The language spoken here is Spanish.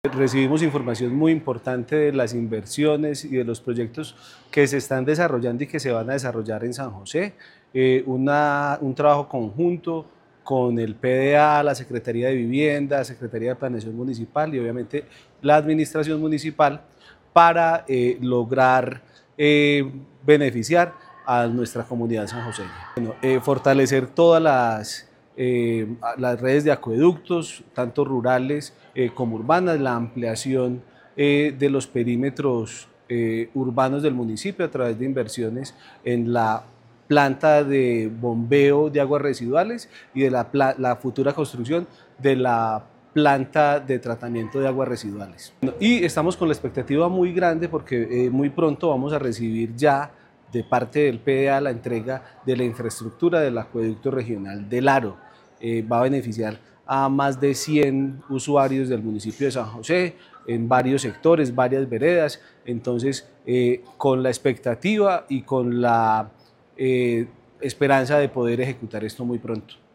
Recibimos información muy importante de las inversiones y de los proyectos que se están desarrollando y que se van a desarrollar en San José. Un trabajo conjunto con el PDA, la Secretaría de Vivienda, Secretaría de Planeación Municipal y obviamente la Administración Municipal para lograr beneficiar a nuestra comunidad sanjoseña. Bueno, fortalecer todas las redes de acueductos, tanto rurales como urbanas, la ampliación de los perímetros urbanos del municipio a través de inversiones en la planta de bombeo de aguas residuales y de la futura construcción de la planta de tratamiento de aguas residuales. Y estamos con la expectativa muy grande porque muy pronto vamos a recibir ya de parte del PDA la entrega de la infraestructura del acueducto regional del Aro. Va a beneficiar a más de 100 usuarios del municipio de San José, en varios sectores, varias veredas. Entonces, con la expectativa y con la esperanza de poder ejecutar esto muy pronto.